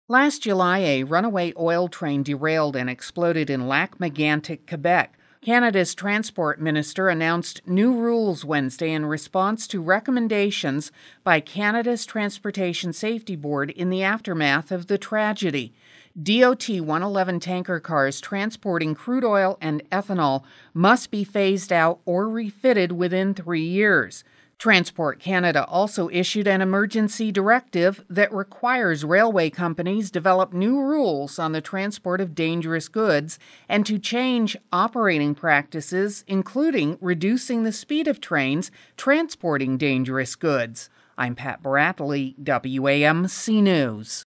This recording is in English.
Last July, a runaway oil train derailed and exploded in Lac-Mégantic, Quebec. Canada's transport minister announced new rules Wednesday in response to recommendations by Canada's Transportation Safety Board in the aftermath of the tragedy. DOT 111 tanker cars transporting crude oil and ethanol must be phased out or refitted within 3 years. Transport Canada also issued an emergency directive that requires railway companies develop new rules on the transport of dangerous goods and to change operating practices, including reducing the speed of trains transporting dangerous goods. I'm Pat Baratley, WAMC News.